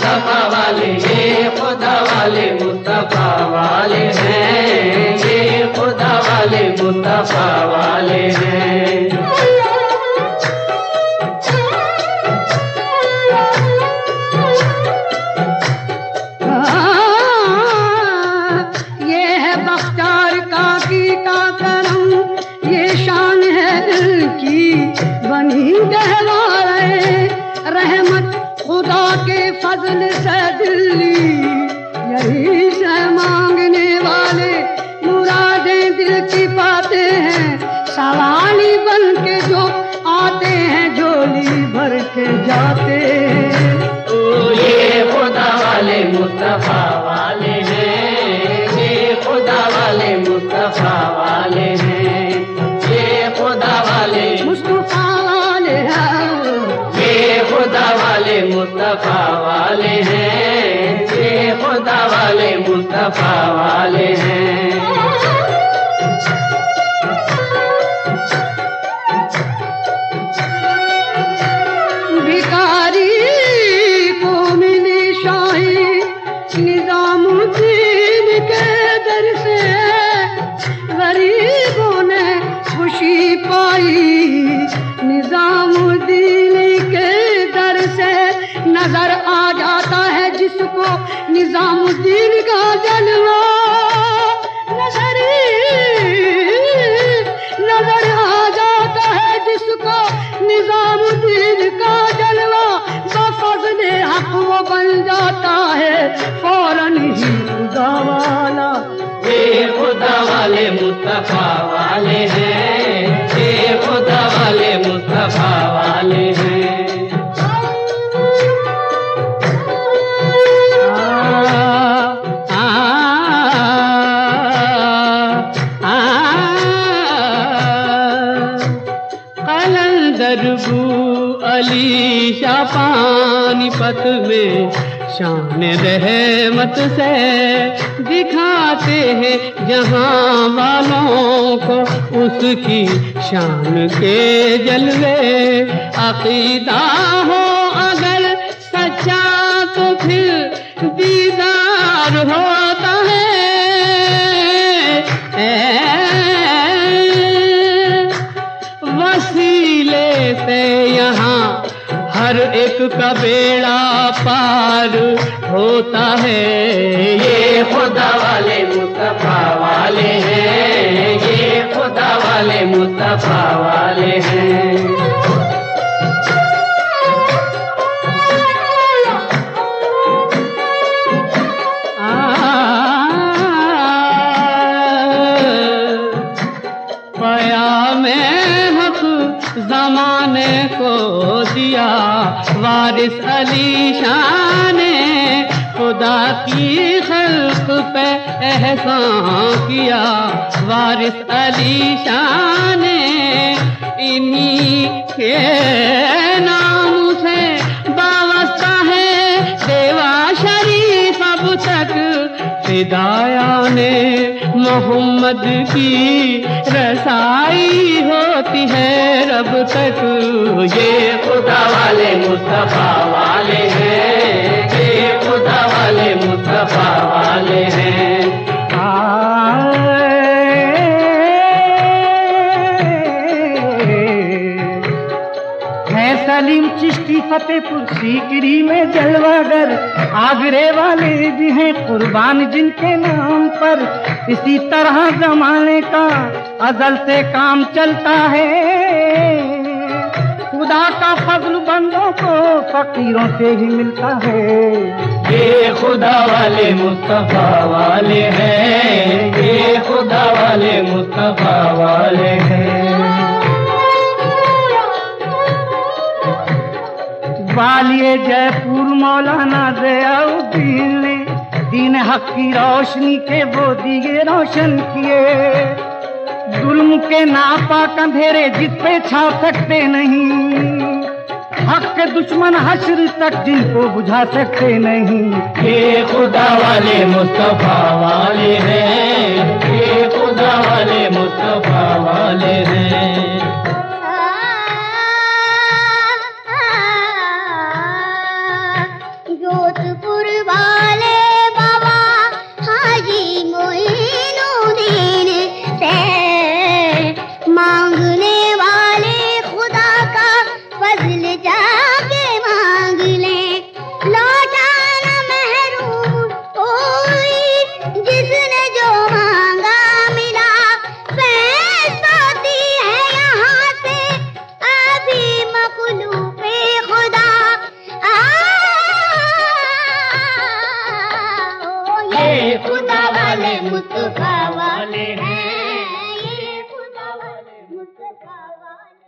मुस्तफा वाले, ये खुदा वाले मुस्तफा वाले हैं, ये खुदा वाले मुस्तफा वाले हैं। ये है बख्तार काकी का करम, ये शान है दिल की बनी गहवाए, रहमत खुदा के फजल से दिल्ली, यही से मांगने वाले मुरादें दिल की पाते हैं, सवाली बन के जो आते हैं झोली भर के जाते हैं। ये खुदा वाले मुस्तफा वाले हैं, ये खुदा वाले मुस्तफा वाले हैं, ये खुदा वाले मुस्तफा वाले हैं, ये खुदा वाले मुस्तफा वाले हैं, ये खुदा वाले मुस्तफा वाले हैं। भिखारी को मिली शाही निजामुद्दीन के दर से, गरीबों ने खुशी पाई निजामुद्दीन के दर से। नजर आ जाता है जिसको निजामुद्दीन का जलवा, नजर आ जाता है जिसको निजामुद्दीन का जलवा, बफज़्ल हक वो बन जाता है फौरन ही खुदा वाला। ये खुदा वाले मुस्तफा वाले हैं, ये खुदा वाले मुस्तफा वाले हैं। दरबू अली शाह पानीपत में शान रहमत से दिखाते हैं जहां वालों को उसकी शान के जलवे। अकीदा हो अगर सच्चा तो फिर दीदार होता है, वसीले से यहाँ हर एक का बेड़ा पार होता है। ये खुदा वाले मुस्तफा वाले हैं, ये खुदा वाले मुस्तफा वाले हैं। ज़माने को दिया वारिस अली शाह ने, खुदा की खल्क पे एहसान किया वारिस अली शाह ने। इन्हीं के नाम से वाबस्ता है देवा शरीफ अब तक, फिदाया ने मोहम्मद की रसाई होती है रब तक। ये खुदा वाले मुस्तफा वाले हैं, ये खुदा वाले मुस्तफा वाले हैं। सलीम चिश्ती फतेहपुर सीकरी में जलवागर, आगरे वाले भी हैं कुर्बान जिनके नाम पर। इसी तरह जमाने का अजल से काम चलता है, खुदा का फजल बंदों को फकीरों से ही मिलता है। ये खुदा वाले मुस्तफा वाले हैं, ये खुदा वाले मुस्तफा वाले हैं। वालिए जयपुर मौलाना ज़ियाउद्दीन ने दीन हक की रोशनी के वो दिए रोशन किए। जुल्म के नापाक अंधेरे जिस पे छा सकते नहीं, हक के दुश्मन हश्र तक जिनको बुझा सकते नहीं। ये खुदा वाले मुस्तफा वाले हैं, ये खुदा वाले मुस्तफा वाले हैं। जोत मुस्तफा वाले हैं, ये खुदा वाले मुस्तफा वाले